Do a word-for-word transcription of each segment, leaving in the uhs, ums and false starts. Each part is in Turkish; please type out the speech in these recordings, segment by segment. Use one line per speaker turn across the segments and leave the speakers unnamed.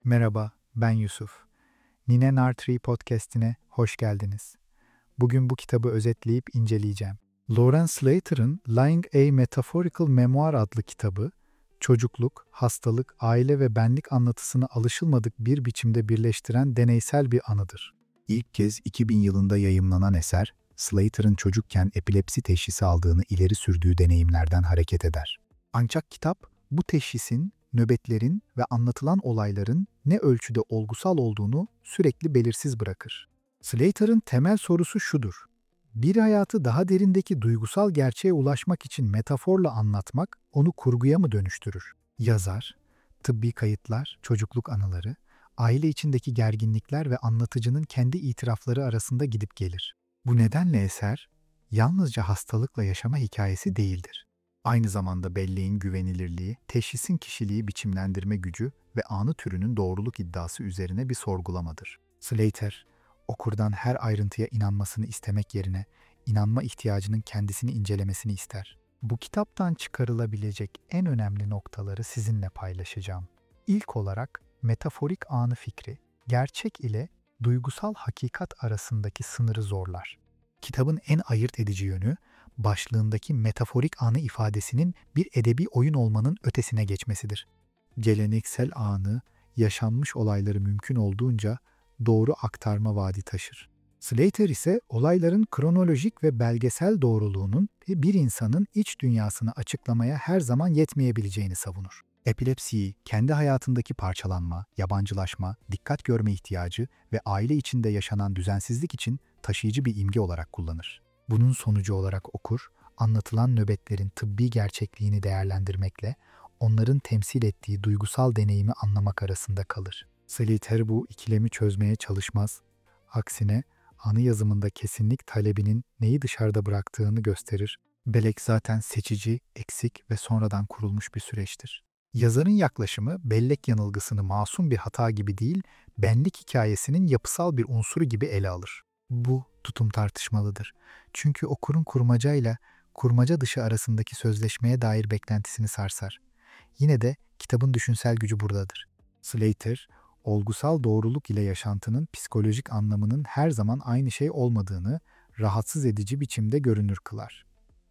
Merhaba, ben Yusuf. Nine Nartree podcast'ine hoş geldiniz. Bugün bu kitabı özetleyip inceleyeceğim. Lawrence Slater'ın Lying a Metaphorical Memoir adlı kitabı, çocukluk, hastalık, aile ve benlik anlatısını alışılmadık bir biçimde birleştiren deneysel bir anıdır. İlk kez iki bin yılında yayımlanan eser, Slater'ın çocukken epilepsi teşhisi aldığını ileri sürdüğü deneyimlerden hareket eder. Ancak kitap, bu teşhisin, nöbetlerin ve anlatılan olayların ne ölçüde olgusal olduğunu sürekli belirsiz bırakır. Slater'ın temel sorusu şudur: bir hayatı daha derindeki duygusal gerçeğe ulaşmak için metaforla anlatmak onu kurguya mı dönüştürür? Yazar, tıbbi kayıtlar, çocukluk anıları, aile içindeki gerginlikler ve anlatıcının kendi itirafları arasında gidip gelir. Bu nedenle eser, yalnızca hastalıkla yaşama hikayesi değildir. Aynı zamanda belleğin güvenilirliği, teşhisin kişiliği biçimlendirme gücü ve anı türünün doğruluk iddiası üzerine bir sorgulamadır. Slater, okurdan her ayrıntıya inanmasını istemek yerine, inanma ihtiyacının kendisini incelemesini ister. Bu kitaptan çıkarılabilecek en önemli noktaları sizinle paylaşacağım. İlk olarak metaforik anı fikri, gerçek ile duygusal hakikat arasındaki sınırı zorlar. Kitabın en ayırt edici yönü, başlığındaki metaforik anı ifadesinin bir edebi oyun olmanın ötesine geçmesidir. Geleneksel anı, yaşanmış olayları mümkün olduğunca doğru aktarma vaadi taşır. Slater ise olayların kronolojik ve belgesel doğruluğunun bir insanın iç dünyasını açıklamaya her zaman yetmeyebileceğini savunur. Epilepsiyi kendi hayatındaki parçalanma, yabancılaşma, dikkat görme ihtiyacı ve aile içinde yaşanan düzensizlik için taşıyıcı bir imge olarak kullanır. Bunun sonucu olarak okur, anlatılan nöbetlerin tıbbi gerçekliğini değerlendirmekle onların temsil ettiği duygusal deneyimi anlamak arasında kalır. Slater bu ikilemi çözmeye çalışmaz. Aksine anı yazımında kesinlik talebinin neyi dışarıda bıraktığını gösterir. Bellek zaten seçici, eksik ve sonradan kurulmuş bir süreçtir. Yazarın yaklaşımı bellek yanılgısını masum bir hata gibi değil, benlik hikayesinin yapısal bir unsuru gibi ele alır. Bu tutum tartışmalıdır. Çünkü okurun kurmacayla kurmaca dışı arasındaki sözleşmeye dair beklentisini sarsar. Yine de kitabın düşünsel gücü buradadır. Slater, olgusal doğruluk ile yaşantının psikolojik anlamının her zaman aynı şey olmadığını rahatsız edici biçimde görünür kılar.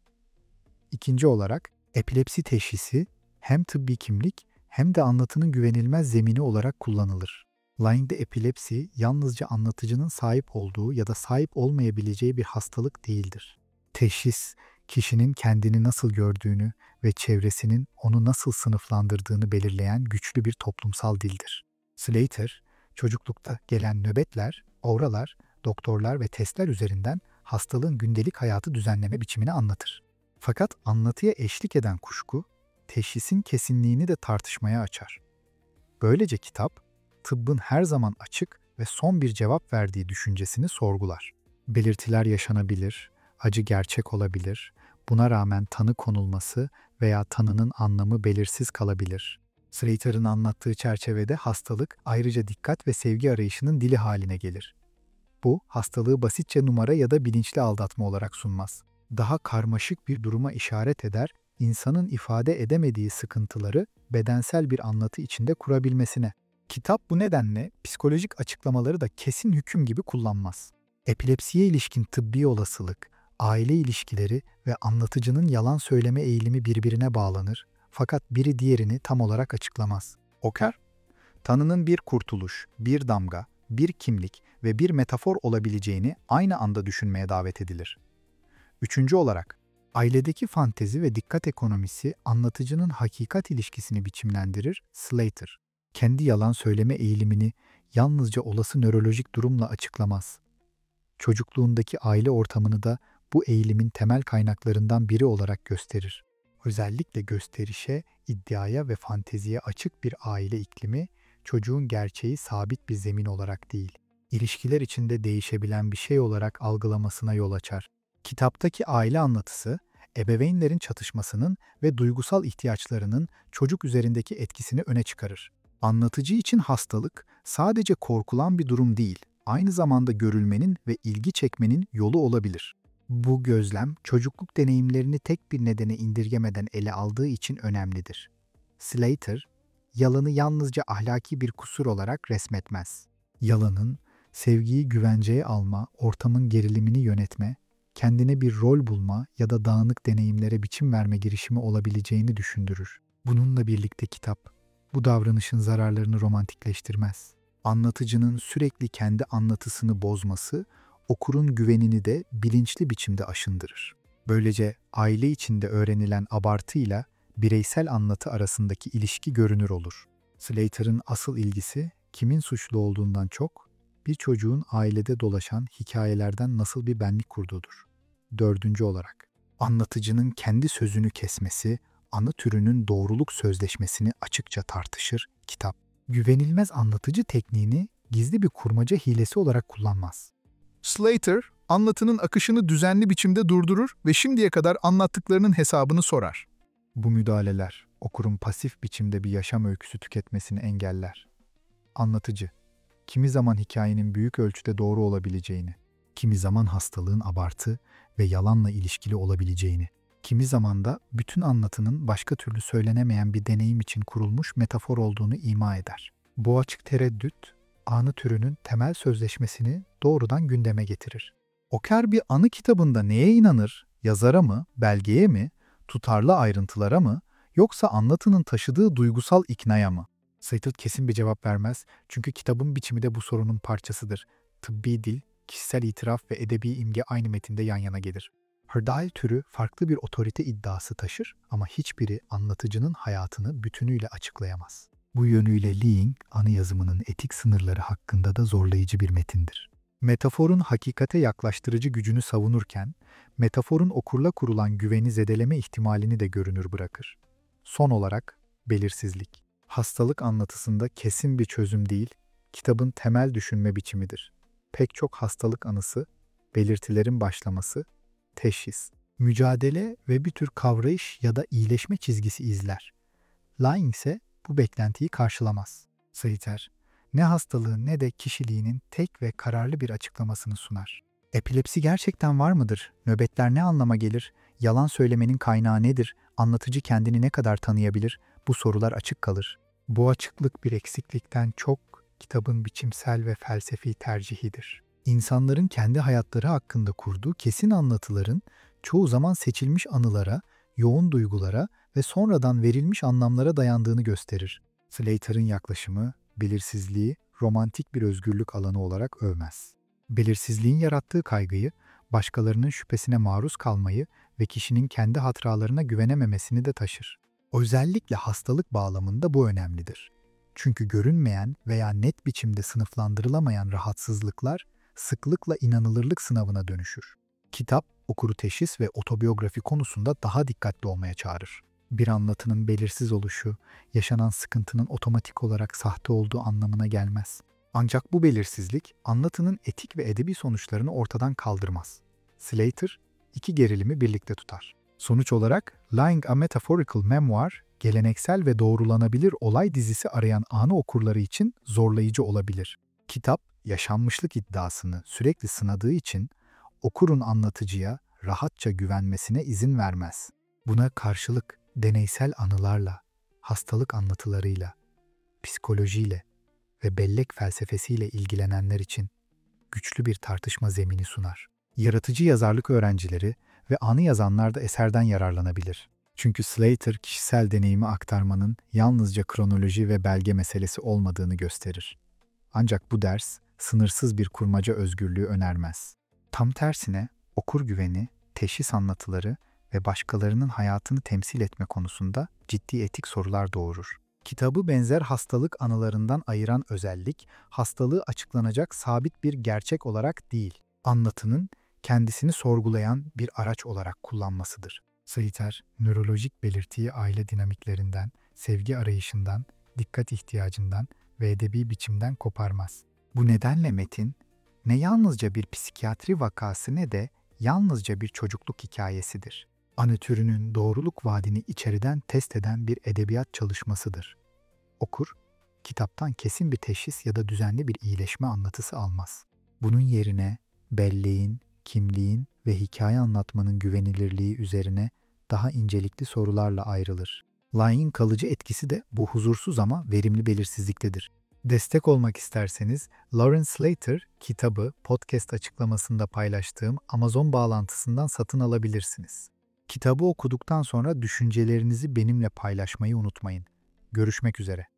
İkinci olarak, epilepsi teşhisi hem tıbbi kimlik hem de anlatının güvenilmez zemini olarak kullanılır. Lying'de epilepsi yalnızca anlatıcının sahip olduğu ya da sahip olmayabileceği bir hastalık değildir. Teşhis, kişinin kendini nasıl gördüğünü ve çevresinin onu nasıl sınıflandırdığını belirleyen güçlü bir toplumsal dildir. Slater, çocuklukta gelen nöbetler, auralar, doktorlar ve testler üzerinden hastalığın gündelik hayatı düzenleme biçimini anlatır. Fakat anlatıya eşlik eden kuşku, teşhisin kesinliğini de tartışmaya açar. Böylece kitap, tıbbın her zaman açık ve son bir cevap verdiği düşüncesini sorgular. Belirtiler yaşanabilir, acı gerçek olabilir, buna rağmen tanı konulması veya tanının anlamı belirsiz kalabilir. Slater'ın anlattığı çerçevede hastalık ayrıca dikkat ve sevgi arayışının dili haline gelir. Bu, hastalığı basitçe numara ya da bilinçli aldatma olarak sunmaz. Daha karmaşık bir duruma işaret eder, insanın ifade edemediği sıkıntıları bedensel bir anlatı içinde kurabilmesine. Kitap bu nedenle psikolojik açıklamaları da kesin hüküm gibi kullanmaz. Epilepsiye ilişkin tıbbi olasılık, aile ilişkileri ve anlatıcının yalan söyleme eğilimi birbirine bağlanır, fakat biri diğerini tam olarak açıklamaz. Okur, tanının bir kurtuluş, bir damga, bir kimlik ve bir metafor olabileceğini aynı anda düşünmeye davet edilir. Üçüncü olarak, ailedeki fantezi ve dikkat ekonomisi anlatıcının hakikat ilişkisini biçimlendirir. Slater, kendi yalan söyleme eğilimini yalnızca olası nörolojik durumla açıklamaz. Çocukluğundaki aile ortamını da bu eğilimin temel kaynaklarından biri olarak gösterir. Özellikle gösterişe, iddiaya ve fanteziye açık bir aile iklimi, çocuğun gerçeği sabit bir zemin olarak değil, ilişkiler içinde değişebilen bir şey olarak algılamasına yol açar. Kitaptaki aile anlatısı, ebeveynlerin çatışmasının ve duygusal ihtiyaçlarının çocuk üzerindeki etkisini öne çıkarır. Anlatıcı için hastalık sadece korkulan bir durum değil, aynı zamanda görülmenin ve ilgi çekmenin yolu olabilir. Bu gözlem, çocukluk deneyimlerini tek bir nedene indirgemeden ele aldığı için önemlidir. Slater, yalanı yalnızca ahlaki bir kusur olarak resmetmez. Yalanın, sevgiyi güvenceye alma, ortamın gerilimini yönetme, kendine bir rol bulma ya da dağınık deneyimlere biçim verme girişimi olabileceğini düşündürür. Bununla birlikte kitap, bu davranışın zararlarını romantikleştirmez. Anlatıcının sürekli kendi anlatısını bozması, okurun güvenini de bilinçli biçimde aşındırır. Böylece aile içinde öğrenilen abartıyla bireysel anlatı arasındaki ilişki görünür olur. Slater'ın asıl ilgisi kimin suçlu olduğundan çok, bir çocuğun ailede dolaşan hikayelerden nasıl bir benlik kurduğudur. Dördüncü olarak, anlatıcının kendi sözünü kesmesi, anı türünün doğruluk sözleşmesini açıkça tartışır kitap. Güvenilmez anlatıcı tekniğini gizli bir kurmaca hilesi olarak kullanmaz.
Slater, anlatının akışını düzenli biçimde durdurur ve şimdiye kadar anlattıklarının hesabını sorar.
Bu müdahaleler, okurun pasif biçimde bir yaşam öyküsü tüketmesini engeller. Anlatıcı, kimi zaman hikayenin büyük ölçüde doğru olabileceğini, kimi zaman hastalığın abartı ve yalanla ilişkili olabileceğini, kimi zaman da bütün anlatının başka türlü söylenemeyen bir deneyim için kurulmuş metafor olduğunu ima eder. Bu açık tereddüt, anı türünün temel sözleşmesini doğrudan gündeme getirir. Oker bir anı kitabında neye inanır, yazara mı, belgeye mi, tutarlı ayrıntılara mı, yoksa anlatının taşıdığı duygusal iknaya mı? Slater kesin bir cevap vermez çünkü kitabın biçimi de bu sorunun parçasıdır. Tıbbi dil, kişisel itiraf ve edebi imge aynı metinde yan yana gelir. Hırdail türü farklı bir otorite iddiası taşır ama hiçbiri anlatıcının hayatını bütünüyle açıklayamaz. Bu yönüyle Lee'in anı yazımının etik sınırları hakkında da zorlayıcı bir metindir. Metaforun hakikate yaklaştırıcı gücünü savunurken, metaforun okurla kurulan güveni zedeleme ihtimalini de görünür bırakır. Son olarak, belirsizlik. Hastalık anlatısında kesin bir çözüm değil, kitabın temel düşünme biçimidir. Pek çok hastalık anısı, belirtilerin başlaması, teşhis, mücadele ve bir tür kavrayış ya da iyileşme çizgisi izler. Lying ise bu beklentiyi karşılamaz. Slater, ne hastalığı ne de kişiliğinin tek ve kararlı bir açıklamasını sunar. Epilepsi gerçekten var mıdır? Nöbetler ne anlama gelir? Yalan söylemenin kaynağı nedir? Anlatıcı kendini ne kadar tanıyabilir? Bu sorular açık kalır. Bu açıklık bir eksiklikten çok kitabın biçimsel ve felsefi tercihidir. İnsanların kendi hayatları hakkında kurduğu kesin anlatıların çoğu zaman seçilmiş anılara, yoğun duygulara ve sonradan verilmiş anlamlara dayandığını gösterir. Slater'ın yaklaşımı, belirsizliği romantik bir özgürlük alanı olarak övmez. Belirsizliğin yarattığı kaygıyı, başkalarının şüphesine maruz kalmayı ve kişinin kendi hatıralarına güvenememesini de taşır. Özellikle hastalık bağlamında bu önemlidir. Çünkü görünmeyen veya net biçimde sınıflandırılamayan rahatsızlıklar sıklıkla inanılırlık sınavına dönüşür. Kitap, okuru teşhis ve otobiyografi konusunda daha dikkatli olmaya çağırır. Bir anlatının belirsiz oluşu, yaşanan sıkıntının otomatik olarak sahte olduğu anlamına gelmez. Ancak bu belirsizlik, anlatının etik ve edebi sonuçlarını ortadan kaldırmaz. Slater, iki gerilimi birlikte tutar. Sonuç olarak, Lying a Metaphorical Memoir, geleneksel ve doğrulanabilir olay dizisi arayan anı okurları için zorlayıcı olabilir. Kitap, yaşanmışlık iddiasını sürekli sınadığı için, okurun anlatıcıya rahatça güvenmesine izin vermez. Buna karşılık deneysel anılarla, hastalık anlatılarıyla, psikolojiyle ve bellek felsefesiyle ilgilenenler için güçlü bir tartışma zemini sunar. Yaratıcı yazarlık öğrencileri ve anı yazanlar da eserden yararlanabilir. Çünkü Slater kişisel deneyimi aktarmanın yalnızca kronoloji ve belge meselesi olmadığını gösterir. Ancak bu ders sınırsız bir kurmaca özgürlüğü önermez. Tam tersine okur güveni, teşhis anlatıları ve başkalarının hayatını temsil etme konusunda ciddi etik sorular doğurur. Kitabı benzer hastalık anılarından ayıran özellik, hastalığı açıklanacak sabit bir gerçek olarak değil, anlatının kendisini sorgulayan bir araç olarak kullanmasıdır. Slater, nörolojik belirtiyi aile dinamiklerinden, sevgi arayışından, dikkat ihtiyacından ve edebi biçimden koparmaz. Bu nedenle metin, ne yalnızca bir psikiyatri vakası ne de yalnızca bir çocukluk hikayesidir. Anı türünün doğruluk vaadini içeriden test eden bir edebiyat çalışmasıdır. Okur, kitaptan kesin bir teşhis ya da düzenli bir iyileşme anlatısı almaz. Bunun yerine belleğin, kimliğin ve hikaye anlatmanın güvenilirliği üzerine daha incelikli sorularla ayrılır. Lying'in kalıcı etkisi de bu huzursuz ama verimli belirsizliktedir. Destek olmak isterseniz Lauren Slater kitabı podcast açıklamasında paylaştığım Amazon bağlantısından satın alabilirsiniz. Kitabı okuduktan sonra düşüncelerinizi benimle paylaşmayı unutmayın. Görüşmek üzere.